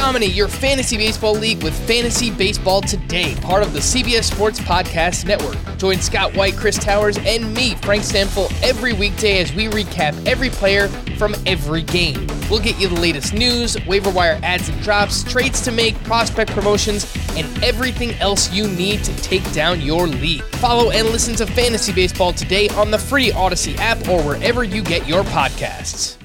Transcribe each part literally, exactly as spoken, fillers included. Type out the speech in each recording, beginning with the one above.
Dominate your fantasy baseball league with Fantasy Baseball Today, part of the C B S Sports Podcast Network. Join Scott White, Chris Towers, and me, Frank Stanfill, every weekday as we recap every player from every game. We'll get you the latest news, waiver wire ads and drops, trades to make, prospect promotions, and everything else you need to take down your league. Follow and listen to Fantasy Baseball Today on the free Odyssey app or wherever you get your podcasts.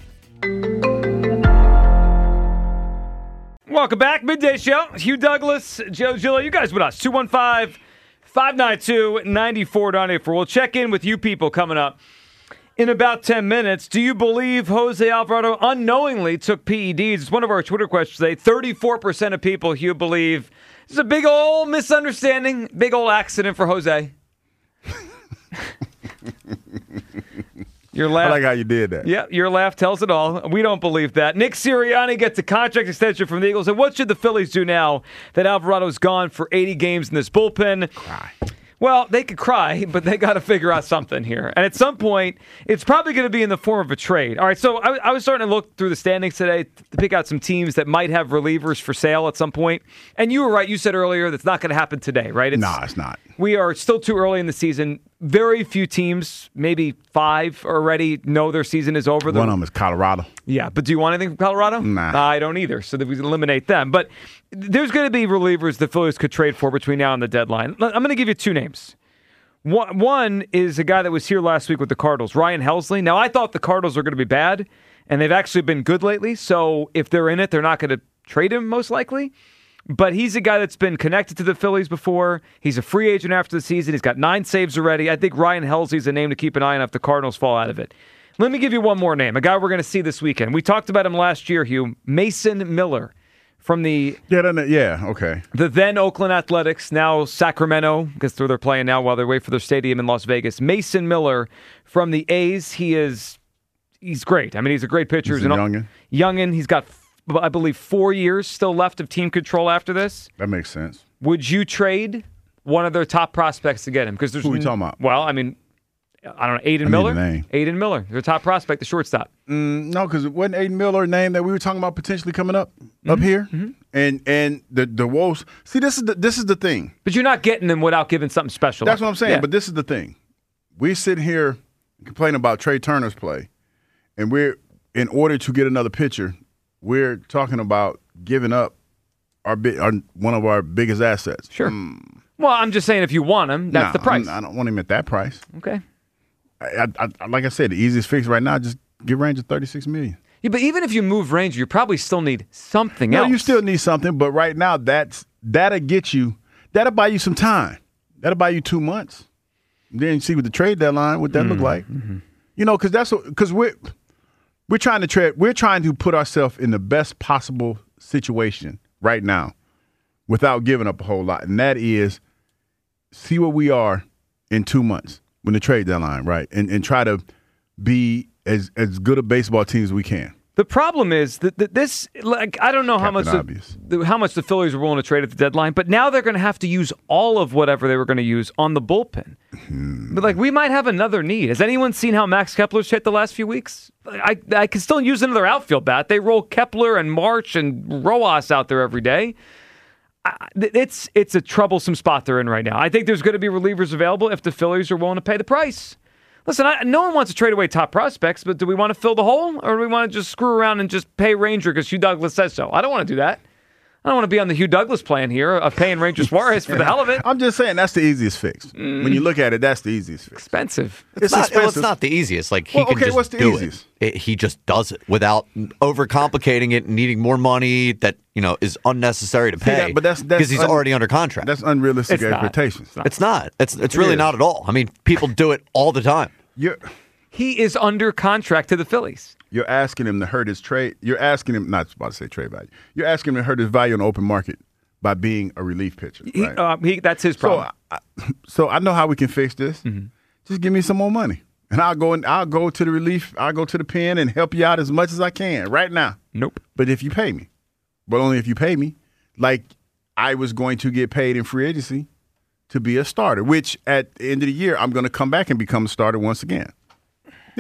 Welcome back. Midday Show. Hugh Douglas, Joe Gillo. You guys with us. two one five, five nine two, nine four nine four. We'll check in with you people coming up in about ten minutes. Do you believe Jose Alvarado unknowingly took P E Ds? It's one of our Twitter questions today. thirty-four percent of people, Hugh, believe it's a big old misunderstanding, big old accident for Jose. Your laugh, I like how you did that. Yeah, your laugh tells it all. We don't believe that. Nick Sirianni gets a contract extension from the Eagles. And what should the Phillies do now that Alvarado's gone for eighty games in this bullpen? Cry. Well, they could cry, but they got to figure out something here. And at some point, it's probably going to be in the form of a trade. All right, so I, I was starting to look through the standings today to pick out some teams that might have relievers for sale at some point. And you were right. You said earlier that's not going to happen today, right? No, nah, it's not. We are still too early in the season. Very few teams, maybe five already, know their season is over. One of them is Colorado. Yeah, but do you want anything from Colorado? Nah. I don't either, so that we can eliminate them. But there's going to be relievers the Phillies could trade for between now and the deadline. I'm going to give you two names. One is a guy that was here last week with the Cardinals, Ryan Helsley. Now, I thought the Cardinals were going to be bad, and they've actually been good lately. So if they're in it, they're not going to trade him, most likely. But he's a guy that's been connected to the Phillies before. He's a free agent after the season. He's got nine saves already. I think Ryan Helsley's a name to keep an eye on if the Cardinals fall out of it. Let me give you one more name, a guy we're going to see this weekend. We talked about him last year, Hugh. Mason Miller from the yeah, yeah, okay. The then Oakland Athletics, now Sacramento, because they're playing now while they wait for their stadium in Las Vegas. Mason Miller from the A's. He is he's great. I mean, he's a great pitcher. He's a youngin. Youngin. He's got, I believe, four years still left of team control after this. That makes sense. Would you trade one of their top prospects to get him? Because there's Who are we talking about? Well, I mean, I don't know, Aiden I Miller? Need a name. Aiden Miller, their top prospect, the shortstop. Mm, no, because it wasn't Aiden Miller a name that we were talking about potentially coming up mm-hmm. up here? Mm-hmm. And and the the Wolves. See, this is the this is the thing. But you're not getting them without giving something special. That's what I'm saying. Yeah. But this is the thing. We sit here complaining about Trey Turner's play, and we're in order to get another pitcher, we're talking about giving up our, big, our one of our biggest assets. Sure. Mm. Well, I'm just saying if you want him, that's nah, the price. I'm, I don't want him at that price. Okay. I, I, I, like I said, the easiest fix right now, just get Ranger thirty-six million dollars. Yeah, but even if you move Ranger, you probably still need something no, else. No, you still need something, but right now, that's that'll get you, that'll buy you some time. That'll buy you two months. Then you see with the trade deadline what that mm-hmm. look like. Mm-hmm. You know, because that's because we're we're trying to trade. We're trying to put ourselves in the best possible situation right now, without giving up a whole lot, and that is see where we are in two months. When the trade deadline, right, and and try to be as as good a baseball team as we can. The problem is that, that this, like, I don't know how much the, how much the Phillies were willing to trade at the deadline, but now they're going to have to use all of whatever they were going to use on the bullpen. Hmm. But like, we might have another need. Has anyone seen how Max Kepler's hit the last few weeks? I I can still use another outfield bat. They roll Kepler and March and Rojas out there every day. It's it's a troublesome spot they're in right now. I think there's going to be relievers available if the Phillies are willing to pay the price. Listen, I, no one wants to trade away top prospects, but do we want to fill the hole, or do we want to just screw around and just pay Ranger because Hugh Douglas says so? I don't want to do that. I don't want to be on the Hugh Douglas plan here of paying Ranger Suarez for the hell of it. I'm just saying that's the easiest fix. Mm. When you look at it, that's the easiest fix. Expensive. It's, it's not, expensive. Well, it's not the easiest. Like he well, can okay, just what's the do easiest? It. It, he just does it without overcomplicating it, and needing more money that you know is unnecessary to pay. That, but that's because he's un- already under contract. That's unrealistic it's expectations. Not. It's not. It's it's really it not at all. I mean, people do it all the time. You're, he is under contract to the Phillies. You're asking him to hurt his trade. You're asking him not about to say trade value. You're asking him to hurt his value in the open market by being a relief pitcher. Right? He, uh, he, that's his problem. So I, so I know how we can fix this. Mm-hmm. Just give me some more money, and I'll go and I'll go to the relief. I'll go to the pen and help you out as much as I can right now. Nope. But if you pay me, but only if you pay me, like I was going to get paid in free agency to be a starter. Which at the end of the year, I'm going to come back and become a starter once again. Yeah.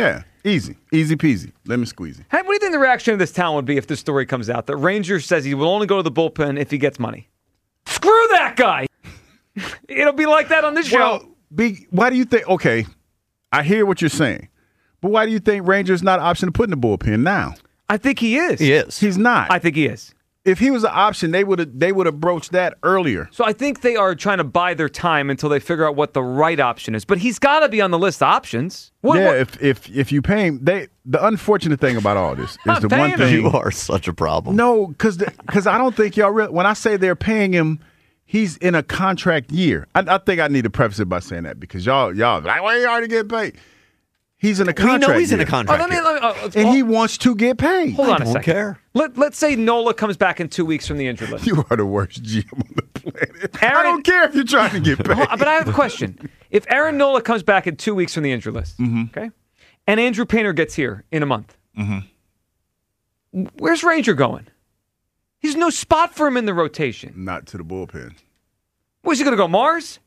Easy. Easy peasy. Lemon squeezy. Hey, what do you think the reaction of this town would be if this story comes out that Ranger says he will only go to the bullpen if he gets money? Screw that guy! It'll be like that on this well, show. Be, why do you think? Okay, I hear what you're saying, but why do you think Ranger's not an option to put in the bullpen now? I think he is. He is. He's not. I think he is. If he was an option, they would have they would have broached that earlier. So I think they are trying to buy their time until they figure out what the right option is. But he's got to be on the list of options. What, yeah, what? if if if you pay him, they the unfortunate thing about all this is I'm the one paying thing him. You are such a problem. No, because because I don't think y'all really. When I say they're paying him, he's in a contract year. I, I think I need to preface it by saying that because y'all y'all like, well, he already get paid. He's in a contract. We know he's year. in a contract. Oh, let me, let me, oh, and oh, he wants to get paid. hold on I a don't second. care. Let, let's say Nola comes back in two weeks from the injured list. You are the worst G M on the planet. Aaron- I don't care if you're trying to get paid. Hold on, but I have a question. If Aaron Nola comes back in two weeks from the injured list, Mm-hmm. okay, and Andrew Painter gets here in a month, mm-hmm. where's Ranger going? There's no spot for him in the rotation. Not to the bullpen. Where's he going to go, Mars?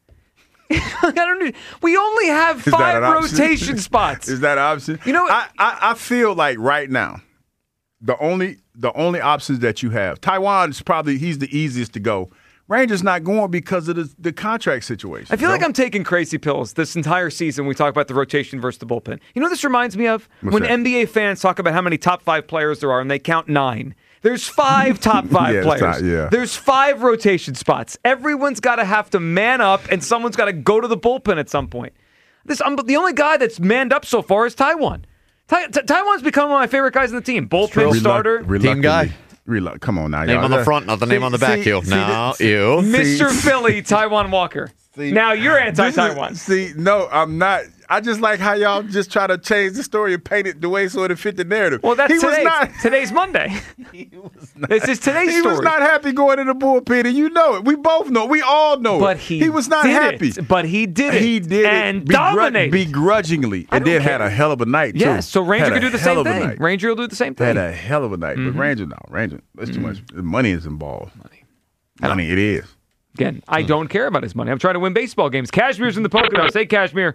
I don't know. We only have Is that five an option? rotation spots. Is that an option? You know, I, I, I feel like right now, the only the only options that you have, Taiwan's probably he's the easiest to go. Rangers not going because of the, the contract situation. I feel no? like I'm taking crazy pills this entire season. We talk about the rotation versus the bullpen. You know what this reminds me of? What's when that? N B A fans talk about how many top five players there are and they count nine. There's five top five Yeah, it's players. not- yeah. There's five rotation spots. Everyone's got to have to man up, and someone's got to go to the bullpen at some point. This um, the only guy that's manned up so far is Taiwan. Tai- Ta- Taiwan's become one of my favorite guys on the team. Bullpen Reluct- starter. Team guy. reluctantly- Relu- come on now, Name y'all. on the front, not the name See- on the back. see- You. see No, the- you. Mister See- Philly, Taiwan Walker. See, now you're this is- anti-Taiwan. See, no, I'm not. I just like how y'all just try to change the story and paint it the way so it fit the narrative. Well, that's he today. Was not, Today's Monday. This is today's he story. was not happy going in the bullpen, and you know it. We both know. We all know but it. he, he was not did happy. It. But he did it. He did and it begru- dominated. begrudgingly, I and don't then care. had a hell of a night too. Yes, so Ranger Had could a do the hell same of a thing. night. Ranger will do the same thing. Had a hell of a night, Mm-hmm. but Ranger no, Ranger. That's too much. Money is involved. Money, money. It is. Again, I don't care about his money. I'm trying to win baseball games. Cashmere's in the Poconos. Hey, Cashmere.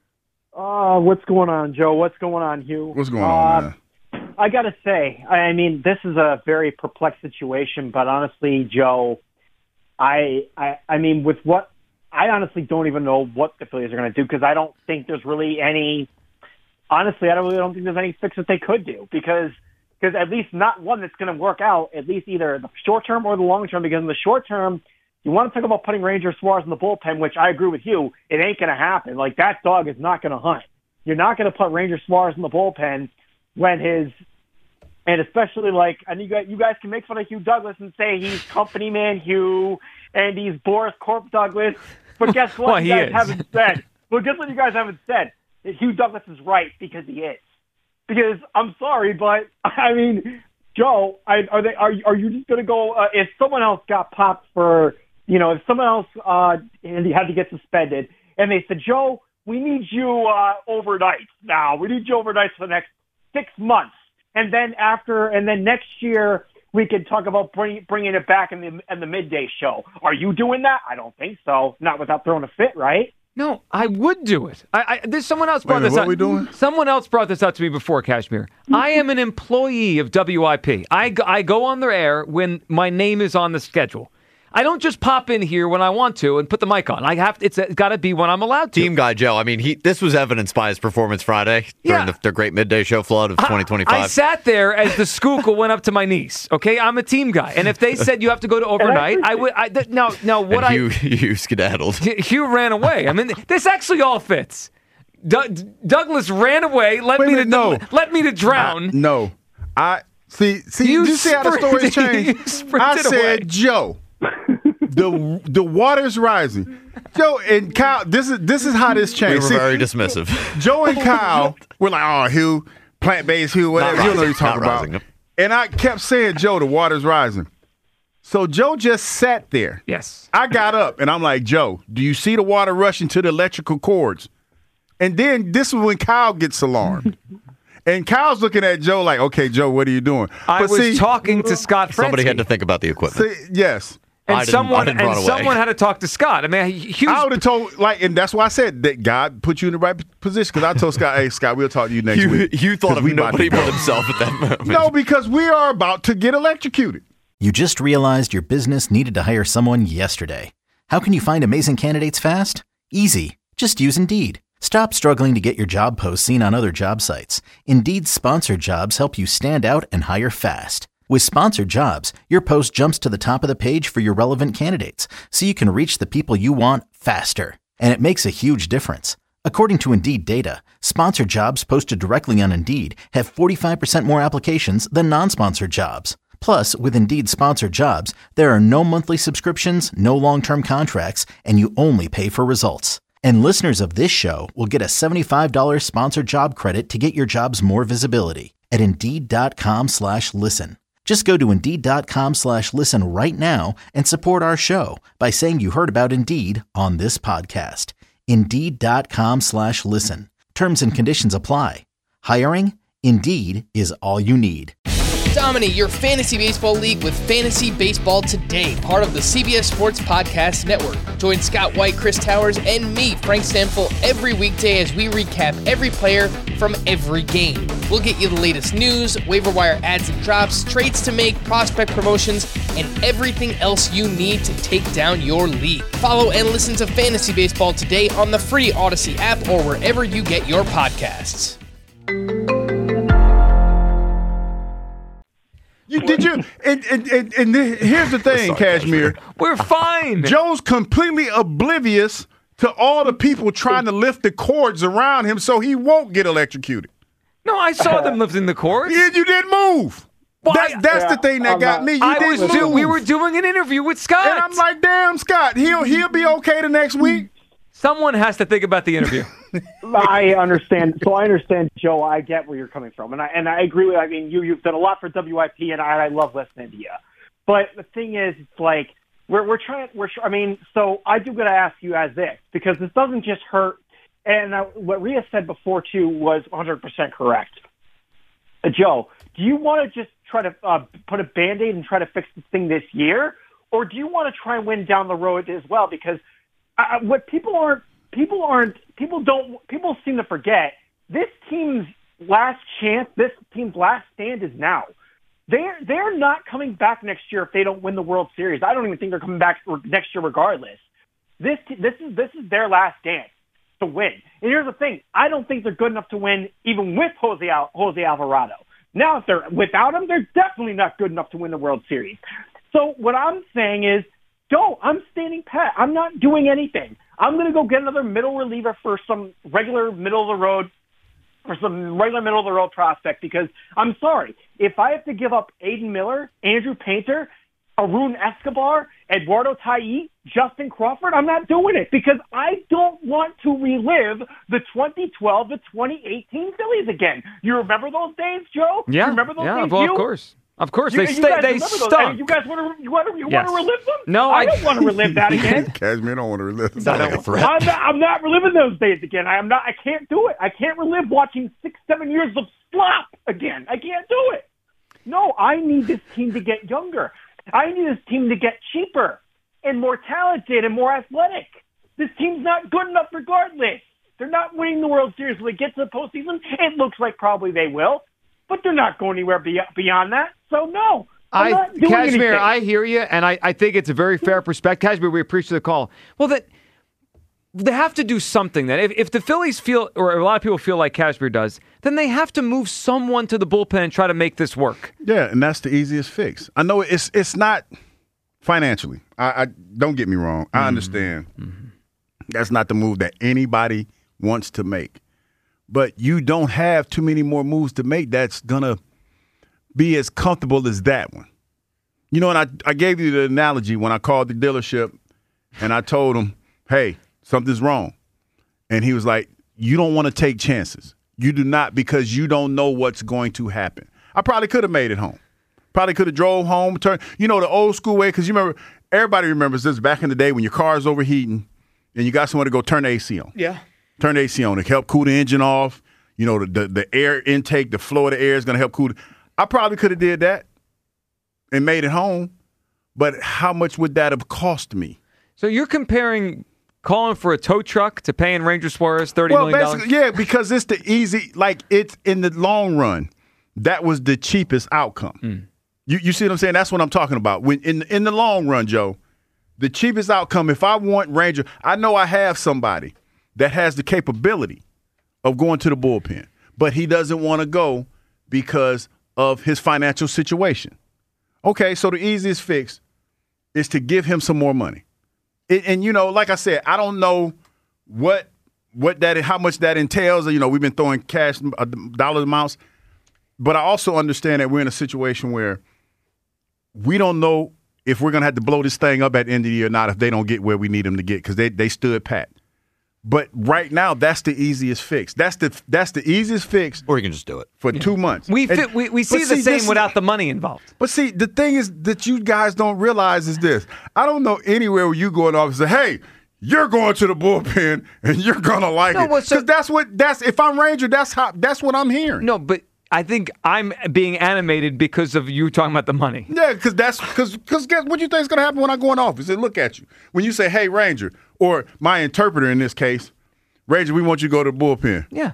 Oh, what's going on, Joe? What's going on, Hugh? What's going on, Uh, man? I got to say, I mean, this is a very perplexed situation, but honestly, Joe, I, I, I mean, with what, I honestly don't even know what the Phillies are going to do because I don't think there's really any, honestly, I don't really don't think there's any fix that they could do because, because at least not one that's going to work out, at least either the short term or the long term, because in the short term, you want to talk about putting Ranger Suarez in the bullpen, which I agree with you, it ain't going to happen. Like, that dog is not going to hunt. You're not going to put Ranger Suarez in the bullpen when his, and especially like, and you guys, you guys can make fun of Hugh Douglas and say he's company man Hugh and he's Boris Corp Douglas, but guess what? Well, you he guys is. haven't said. Well, guess what you guys haven't said? That Hugh Douglas is right because he is. Because I'm sorry, but I mean, Joe, I, are they? Are are you just going to go? Uh, if someone else got popped for, you know, if someone else uh, and he had to get suspended, and they said, Joe, we need you uh, overnight now. We need you overnight for the next six months, and then after, and then next year we can talk about bring, bringing it back in the in the midday show. Are you doing that? I don't think so. Not without throwing a fit, right? No, I would do it. I, I, there's someone else brought Wait a minute, this what up. we doing? Someone else brought this up to me before, Cashmere. I am an employee of W I P. I, go- I go on their air when my name is on the schedule. I don't just pop in here when I want to and put the mic on. I have to, it's got to be when I'm allowed to. Team guy Joe. I mean, he. This was evidenced by his performance Friday during Yeah. the, the great midday show flood of twenty twenty-five. I sat there as the skookle went up to my niece. Okay, I'm a team guy, and if they said you have to go to overnight, I would. I, th- now, now what and Hugh, I Hugh skedaddled. Hugh ran away. I mean, this actually all fits. Doug Douglas ran away. Let Wait a me to minute, no. let me to drown. I, no, I see. See, You you, see how the story sprinted- you changed. sprinted I said, away. Joe, the the water's rising. Joe and Kyle. This is this is how this We changed. were See, very dismissive. Joe and Kyle were like, "Oh, Hugh, plant based Hugh, whatever." Not You know what rising, you're talking not about. rising. Yep. And I kept saying, "Joe, the water's rising." So Joe just sat there. Yes. I got up and I'm like, Joe, do you see the water rushing to the electrical cords? And then this is when Kyle gets alarmed. And Kyle's looking at Joe like, okay, Joe, what are you doing? I But was see, talking to Scott Frensky. Somebody had to think about the equipment. see, yes. And I didn't, someone I didn't and run away. someone had to talk to Scott. I mean, he, he was, I would have told, like, and that's why I said that God put you in the right position, because I told Scott, hey, Scott, we'll talk to you next you, week. you thought of we about to nobody go. but himself at that moment. No, because we are about to get electrocuted. You just realized your business needed to hire someone yesterday. How can you find amazing candidates fast? Easy. Just use Indeed. Stop struggling to get your job posts seen on other job sites. Indeed's sponsored jobs help you stand out and hire fast. With sponsored jobs, your post jumps to the top of the page for your relevant candidates, so you can reach the people you want faster. And it makes a huge difference. According to Indeed data, sponsored jobs posted directly on Indeed have forty-five percent more applications than non-sponsored jobs. Plus, with Indeed sponsored jobs, there are no monthly subscriptions, no long-term contracts, and you only pay for results. And listeners of this show will get a seventy-five dollars sponsored job credit to get your jobs more visibility at Indeed.com slash listen. Just go to Indeed.com slash listen right now and support our show by saying you heard about Indeed on this podcast. Indeed.com slash listen. Terms and conditions apply. Hiring? Indeed is all you need. Dominate your fantasy baseball league with Fantasy Baseball Today, part of the C B S Sports Podcast Network. Join Scott White, Chris Towers, and me, Frank Stanfill, every weekday as we recap every player from every game. We'll get you the latest news, waiver wire ads and drops, trades to make, prospect promotions, and everything else you need to take down your league. Follow and listen to Fantasy Baseball Today on the free Odyssey app or wherever you get your podcasts. You, did you? And, and, and, and here's the thing, Cashmere. we're fine. Joe's completely oblivious to all the people trying to lift the cords around him so he won't get electrocuted. No, I saw them lifting the cords. Yeah, you didn't move. Well, That, I- that's yeah, the thing that I'm got not- me. You I didn't was move. do, we were doing an interview with Scott. And I'm like, damn, Scott, he'll he'll be okay the next week. Someone has to think about the interview. I understand. So I understand, Joe. I get where you're coming from, and I and I agree with. I mean, you you've done a lot for W I P, and I, I love listening to you. But the thing is, it's like we're we're trying. We're. I mean, so I do got to ask you as this, because this doesn't just hurt. And uh, what Rhea said before too was one hundred percent correct. Uh, Joe, do you want to just try to uh, put a Band-Aid and try to fix this thing this year, or do you want to try and win down the road as well? Because uh, what people aren't. People aren't, people don't, people seem to forget this team's last chance, this team's last stand is now. They're, they're not coming back next year if they don't win the World Series. I don't even think they're coming back next year regardless. This, this is, this is their last dance to win. And here's the thing. I don't think they're good enough to win even with Jose, Al, Jose Alvarado. Now, if they're without him, they're definitely not good enough to win the World Series. So what I'm saying is, Joe, I'm standing pat. I'm not doing anything. I'm going to go get another middle reliever for some regular middle of the road, for some regular middle of the road prospect, because I'm sorry. If I have to give up Aiden Miller, Andrew Painter, Arun Escobar, Eduardo Taillé, Justin Crawford, I'm not doing it because I don't want to relive the twenty twelve to twenty eighteen Phillies again. You remember those days, Joe? Yeah. You remember those yeah, days? well, you? of course. Of course, You, they you stay, guys they remember those? stunk. I mean, you guys want to you want to you Yes. want to relive them? No, I I- don't want to relive that again. Cashmere don't want to relive it. Sounds like a threat. I'm not, I'm not reliving those days again. I am not. I can't do it. I can't relive watching six, seven years of slop again. I can't do it. No, I need this team to get younger. I need this team to get cheaper and more talented and more athletic. This team's not good enough regardless. They're not winning the World Series when they get to the postseason. It looks like probably they will, but they're not going anywhere beyond that. So no. I'm I, not doing Cashmere, anything. I hear you, and I, I think it's a very fair perspective. Cashmere, we appreciate the call. Well, that they have to do something. Then, if, if the Phillies feel, or a lot of people feel like Cashmere does, then they have to move someone to the bullpen and try to make this work. Yeah, and that's the easiest fix. I know it's it's not financially. I, I don't get me wrong. I understand mm-hmm. that's not the move that anybody wants to make, but you don't have too many more moves to make that's gonna be as comfortable as that one. You know, and I, I gave you the analogy when I called the dealership and I told him, hey, something's wrong. And he was like, you don't want to take chances. You do not, because you don't know what's going to happen. I probably could have made it home. Probably could have drove home, turned, you know, the old school way, because you remember, everybody remembers this back in the day when your car's overheating and you got someone to go turn the A C on. Yeah. Turn the A C on. It help cool the engine off. You know, the, the, the air intake, the flow of the air is going to help cool. I probably could have did that and made it home, but how much would that have cost me? So you're comparing calling for a tow truck to paying Ranger Suarez thirty well, million dollars? Basically, yeah, because it's the easy, like it's in the long run, that was the cheapest outcome. Mm. You you see what I'm saying? That's what I'm talking about. When in in the long run, Joe, the cheapest outcome, if I want Ranger, I know I have somebody that has the capability of going to the bullpen, but he doesn't want to go because of his financial situation. Okay, so the easiest fix is to give him some more money. It, and, you know, like I said, I don't know what what that how much that entails. You know, we've been throwing cash uh, dollar amounts, but I also understand that we're in a situation where we don't know if we're going to have to blow this thing up at the end of the year or not if they don't get where we need them to get because they, they stood pat. But right now, that's the easiest fix. That's the that's the easiest fix. Or you can just do it. For yeah. two months. We fit, and, we, we see the see, same this, without the money involved. But see, the thing is that you guys don't realize is this. I don't know anywhere where you go in office and say, hey, you're going to the bullpen and you're going to like no, it. Because so, that's what, that's if I'm Ranger, that's how that's what I'm hearing. No, but I think I'm being animated because of you talking about the money. Yeah, because that's because because guess what you think is going to happen when I go in office and look at you when you say, "Hey, Ranger," or my interpreter in this case, Ranger, we want you to go to the bullpen. Yeah.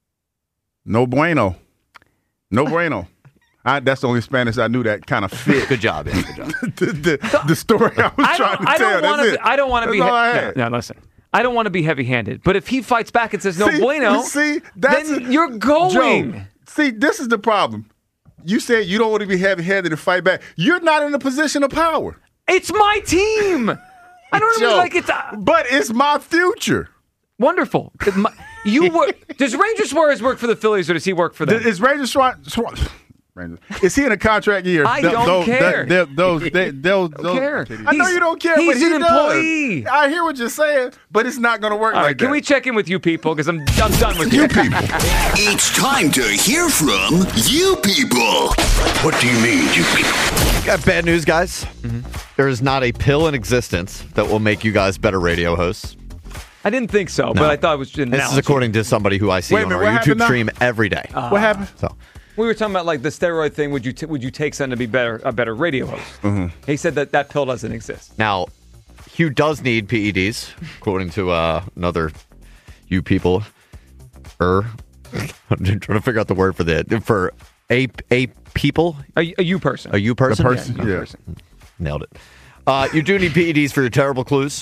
No bueno. No bueno. I, that's the only Spanish I knew that kind of fit. Good job, yeah, good job. the, the, the story I was I trying to I tell. Don't that's it. I don't want to be. He- no, no, listen. I don't want to be heavy-handed, but if he fights back and says no see, bueno, see, that's then a, you're going. Joe, see, this is the problem. You said you don't want to be heavy-handed and fight back. You're not in a position of power. It's my team. I don't know, like it's. Uh, but it's my future. Wonderful. My, you work. Does Ranger Suarez work for the Phillies or does he work for them? Is Ranger Suarez? Is he in a contract year? I don't those, care. Those, those, they, those, don't care. I know you don't care, he's but he an employee. Does. I hear what you're saying, but it's not going to work All like right, that. Can we check in with you people? Because I'm, I'm done with you. You people. It's time to hear from you people. What do you mean, you people? Got bad news, guys. Mm-hmm. There is not a pill in existence that will make you guys better radio hosts. I didn't think so, no. but I thought it was an This analogy. is according to somebody who I see Wait on minute, our YouTube now? stream every day. Uh, what happened? So we were talking about like the steroid thing. Would you t- would you take something to be better a better radio host? Mm-hmm. He said that that pill doesn't exist. Now, Hugh does need P E Ds, according to uh, another you people. Er, I'm trying to figure out the word for that. For a a people, a, a you person, a you person, a person, yeah, yeah. person. Nailed it. Uh, you do need P E Ds for your terrible clues.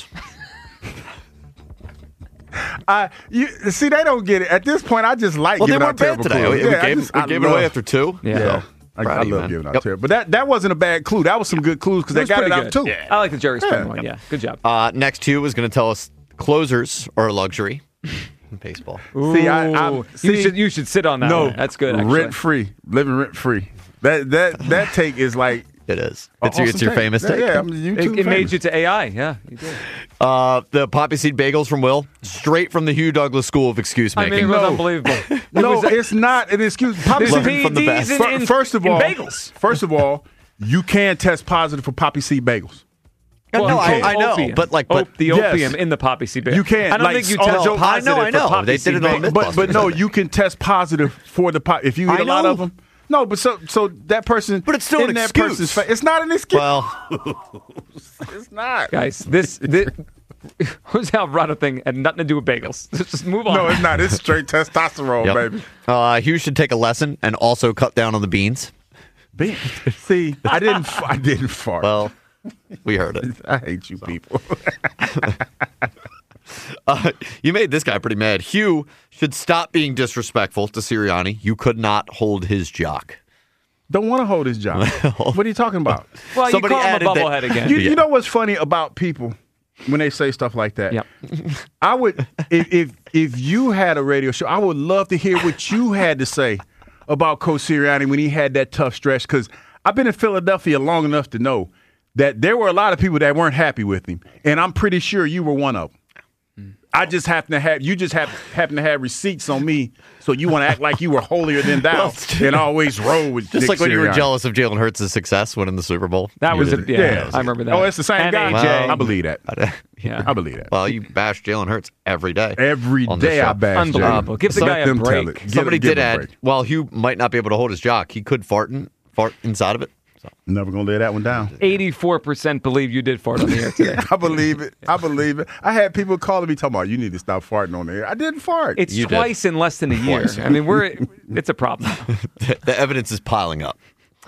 I you see they don't get it at this point. I just like well, giving they out weren't bad terrible today. clues. We, yeah, we gave, just, we gave it away after two. Yeah, yeah. So, I, I you, love man. giving out Yep. terrible, but that that wasn't a bad clue. That was some good clues because they got it out good. too. Yeah. I like the Jerry Springer Yeah. one. Yeah, good job. Uh, next, Hugh is going to tell us closers are a luxury in baseball. Ooh, See, I, I see, you should you should sit on that. no, one. That's good. Actually. Rent free, living rent free. That that that take is like. It is. Oh, It's, your, awesome it's your take. famous yeah, take. Yeah, I mean, It, it famous. made you to A I. Yeah, you did. Uh, the poppy seed bagels from Will, straight from the Hugh Douglas School of excuse I making. mean, it was No. unbelievable. It No, was a- it's not an excuse. Poppy There's seed- Learn from the P E Ds best. in, in, First of in all, bagels. First of all, you can test positive for poppy seed bagels. no, Well, I, you I can. know, Opium. but like, but Op- the Yes. opium in the poppy seed bagel. You can. I don't like, think you oh, test Joe, positive I know, I know. for poppy They did seed it on bagel. this- But but no, you can test positive for the pop if you eat I a lot know. of them. No, but so so that person. But it's still in an that excuse. person's fa- it's not an excuse. well, it's not. Guys, this this who's Alvarado thing had nothing to do with bagels. Let's just move on. No, it's not. It's straight testosterone, yep. baby. Uh, Hugh should take a lesson and also cut down on the beans. Be- See, I didn't. f- I didn't fart. Well, we heard it. I hate you people. Uh, you made this guy pretty mad. Hugh should stop being disrespectful to Sirianni. You could not hold his jock. Don't want to hold his job. What are you talking about? well, somebody you call him a added that- bubblehead again. You, Yeah. you know what's funny about people when they say stuff like that? Yep. I would if, if if you had a radio show, I would love to hear what you had to say about Coach Sirianni when he had that tough stretch. Because I've been in Philadelphia long enough to know that there were a lot of people that weren't happy with him, and I'm pretty sure you were one of them. I just happen to have you just have happen to have receipts on me, so you want to act like you were holier than thou and always roll with Just Nick like when you were Sirianni. jealous of Jalen Hurts' success winning the Super Bowl. That You was did a, it. yeah, Yeah. I remember that. Oh, it's the same And guy. A J. I believe that. Yeah. I believe that. Well, you bash Jalen Hurts every day. Every on this day I show. bash Unbelievable. Jalen. Give the Let guy a them tell break. it. Give- Somebody give did him a add, break. while Hugh might not be able to hold his jock, he could fart in, fart inside of it. So. Never going to lay that one down. eighty-four percent believe you did fart on the air today. I believe it. I believe it. I had people calling me talking about, you need to stop farting on the air. I didn't fart. It's you twice did. in less than a year. Twice. I mean, we're it's a problem. the, the evidence is piling up.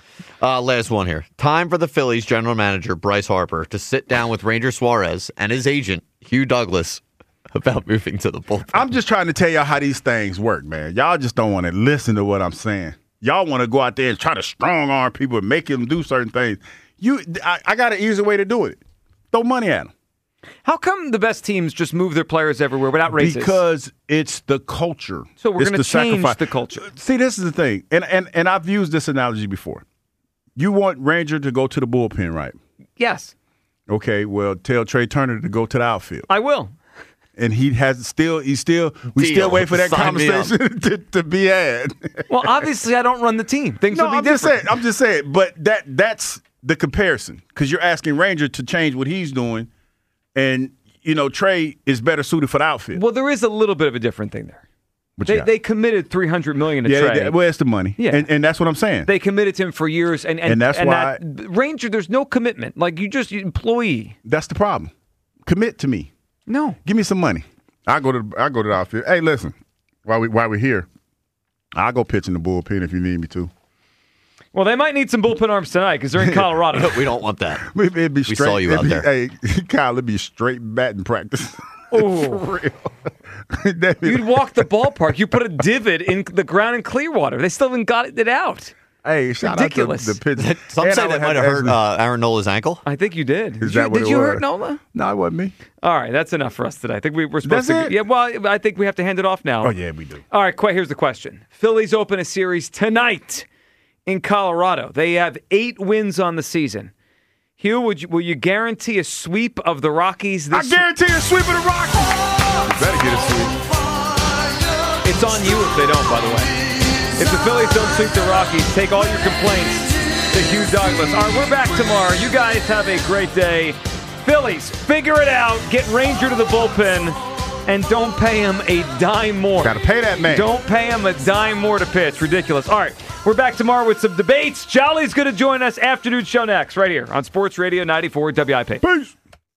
Uh, last one here. Time for the Phillies general manager, Bryce Harper, to sit down with Ranger Suarez and his agent, Hugh Douglas, about moving to the bullpen. I'm just trying to tell y'all how these things work, man. Y'all just don't want to listen to what I'm saying. Y'all want to go out there and try to strong arm people and make them do certain things. You, I, I got an easy way to do it. Throw money at them. How come the best teams just move their players everywhere without raises? Because it's the culture. So we're going to change sacrifice. the culture. See, this is the thing, and, and and I've used this analogy before. You want Ranger to go to the bullpen, right? Yes. Okay, well, tell Trey Turner to go to the outfield. I will. And he has still, he's still, we Deal. still wait for that Sign conversation to, to be had. Well, obviously, I don't run the team. Things no, will be I'm different. just saying. I'm just saying. But that that's the comparison because you're asking Ranger to change what he's doing, and you know Trey is better suited for the outfield. Well, there is a little bit of a different thing there. They, they committed three hundred million dollars to yeah, Trey. They, well, it's the money. Yeah, and, and that's what I'm saying. They committed to him for years, and and, and that's and why that, Ranger. There's no commitment. Like you just you employee. That's the problem. Commit to me. No, give me some money. I go to I go to the outfield. Hey, listen, while we while we're here, I'll go pitch in the bullpen if you need me to. Well, they might need some bullpen arms tonight because they're in Colorado. We don't want that. It'd be we straight, saw you out be, there. Hey, Kyle, it'd be straight batting practice. Oh, for real. You'd walk the ballpark. You put a divot in the ground in Clearwater. They still haven't got it out. Hey, shout Ridiculous. out to the pitch. Some say that might have hurt uh, Aaron Nola's ankle. I think you did. Is did that you, what did it you was? hurt Nola? No, it wasn't me. All right, that's enough for us today. I think we were supposed That's to. it? Yeah, well, I think we have to hand it off now. Oh yeah, we do. All right, Quay, here's the question. Phillies open a series tonight in Colorado. They have eight wins on the season. Hugh, would you, will you guarantee a sweep of the Rockies this I guarantee a sweep of the Rockies. You better get a sweep. It's on you if they don't, by the way. If the Phillies don't sweep the Rockies, take all your complaints to Hugh Douglas. All right, we're back tomorrow. You guys have a great day. Phillies, figure it out. Get Ranger to the bullpen, and don't pay him a dime more. Got to pay that man. Don't pay him a dime more to pitch. Ridiculous. All right, we're back tomorrow with some debates. Jolly's going to join us. Afternoon show next, right here on Sports Radio ninety-four W I P. Peace.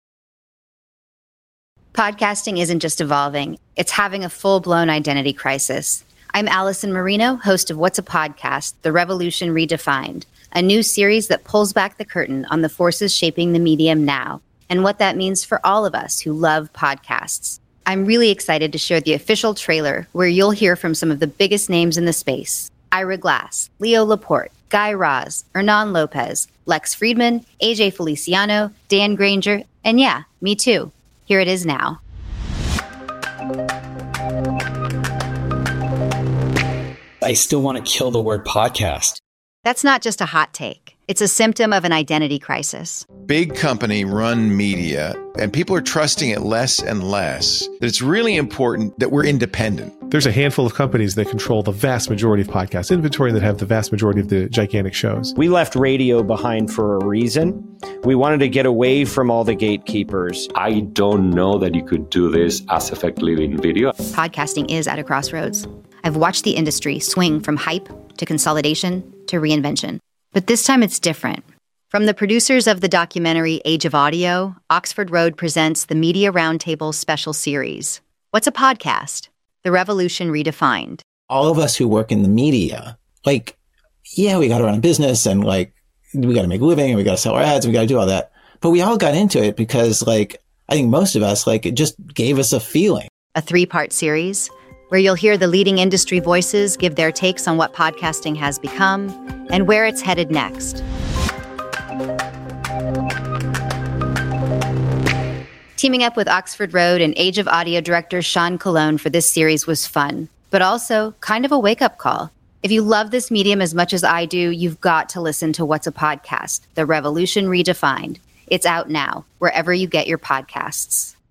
Podcasting isn't just evolving. It's having a full-blown identity crisis. I'm Allison Marino, host of What's a Podcast? The Revolution Redefined, a new series that pulls back the curtain on the forces shaping the medium now and what that means for all of us who love podcasts. I'm really excited to share the official trailer where you'll hear from some of the biggest names in the space. Ira Glass, Leo Laporte, Guy Raz, Hernan Lopez, Lex Friedman, A J Feliciano, Dan Granger, and yeah, me too. Here it is now. I still want to kill the word podcast. That's not just a hot take. It's a symptom of an identity crisis. Big company run media, and people are trusting it less and less. That it's really important that we're independent. There's a handful of companies that control the vast majority of podcast inventory that have the vast majority of the gigantic shows. We left radio behind for a reason. We wanted to get away from all the gatekeepers. I don't know that you could do this as effectively in video. Podcasting is at a crossroads. I've watched the industry swing from hype to consolidation to reinvention. But this time it's different. From the producers of the documentary Age of Audio, Oxford Road presents the Media Roundtable special series. What's a podcast? The Revolution Redefined. All of us who work in the media, like, yeah, we got to run a business and like, we got to make a living and we got to sell our ads and we got to do all that. But we all got into it because like, I think most of us, like, it just gave us a feeling. A three-part series where you'll hear the leading industry voices give their takes on what podcasting has become and where it's headed next. Teaming up with Oxford Road and Age of Audio director Sean Colon for this series was fun, but also kind of a wake-up call. If you love this medium as much as I do, you've got to listen to What's a Podcast? The Revolution Redefined. It's out now, wherever you get your podcasts.